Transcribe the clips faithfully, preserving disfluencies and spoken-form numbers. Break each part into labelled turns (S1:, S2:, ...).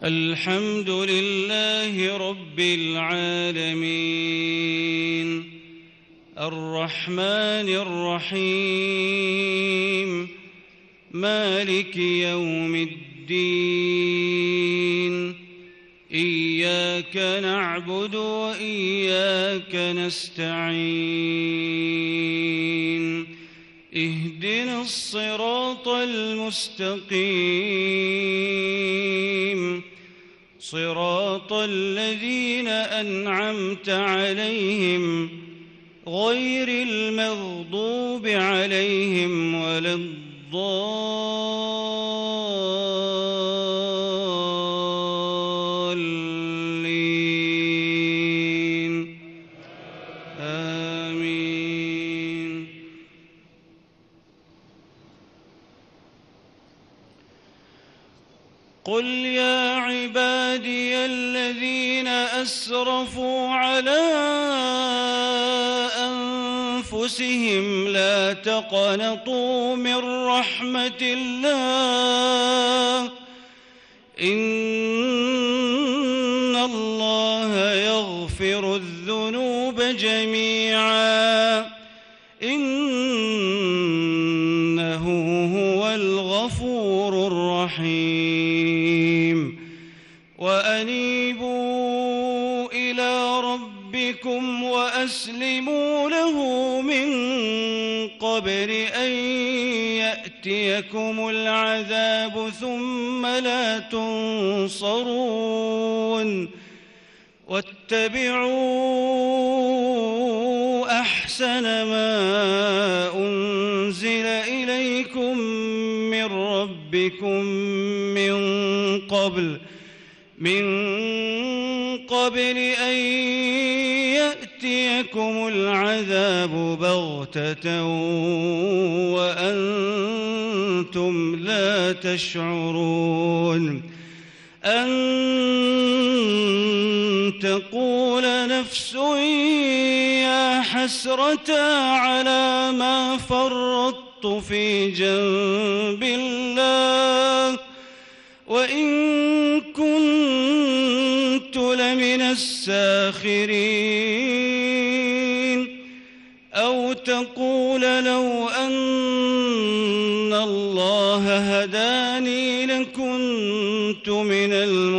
S1: الحمد لله رب العالمين الرحمن الرحيم مالك يوم الدين إياك نعبد وإياك نستعين اهدنا الصراط المستقيم صراط الذين أنعمت عليهم غير المغضوب عليهم ولا الضالين آمين. قل يا عبادي الذين أسرفوا على أنفسهم لا تقنطوا من رحمة الله إن الله يغفر الذنوب جميعا إنه هو الغفور الرحيم. وأنيبوا إلى ربكم وأسلموا له من قبل أن يأتيكم العذاب ثم لا تنصرون واتبعوا أحسن ما أنزل إليكم من ربكم من قبل من قبل أن يأتيكم العذاب بغتة وأنتم لا تشعرون أن تقول نفس يا حسرة على ما فرطت في جنب الله وإن كنت لمن الساخرين أو تقول لو أن الله هداني لكنت من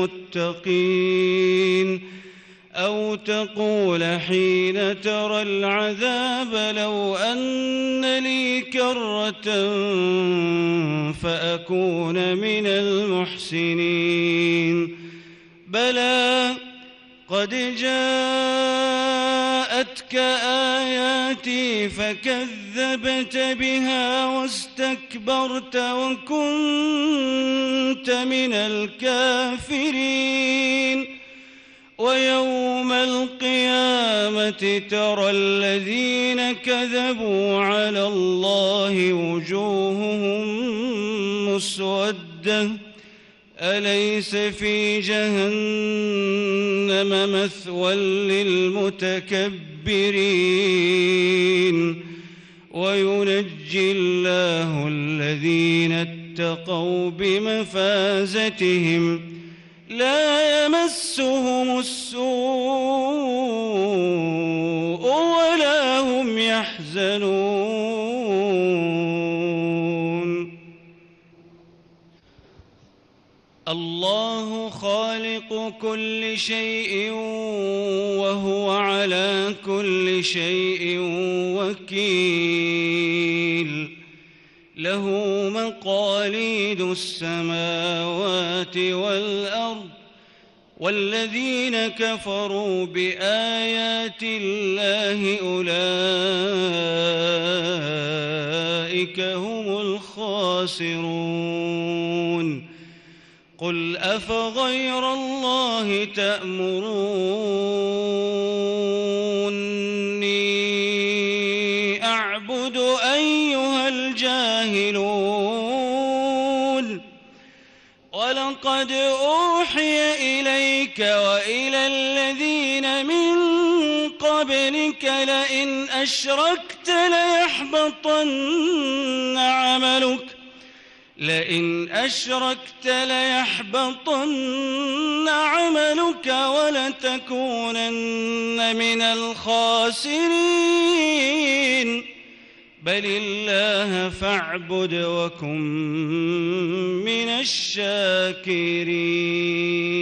S1: المتقين أو تقول حين ترى العذاب لو أن لي كرة فأكون من المحسنين. بلى قد جاءتك آياتي فكذبت بها واستكبرت وكنت من الكافرين. ويوم القيامة ترى الذين كذبوا على الله وجوههم مسودة أليس في جهنم مثوى للمتكبرين وينجي الله الذين اتقوا بمفازتهم لا يمسهم السوء ولا هم يحزنون. الله خالق كل شيء وهو على كل شيء وكيل. له مقاليد السماوات والأرض والذين كفروا بآيات الله أولئك هم الخاسرون. قل أفغير الله تأمروني أعبد أيها الجاهلون. ولقد أوحي إليك وإلى الذين من قبلك لئن أشركت ليحبطن عملك لئن أشركت ليحبطن عملك ولتكونن من الخاسرين بل الله فاعبد وكن من الشاكرين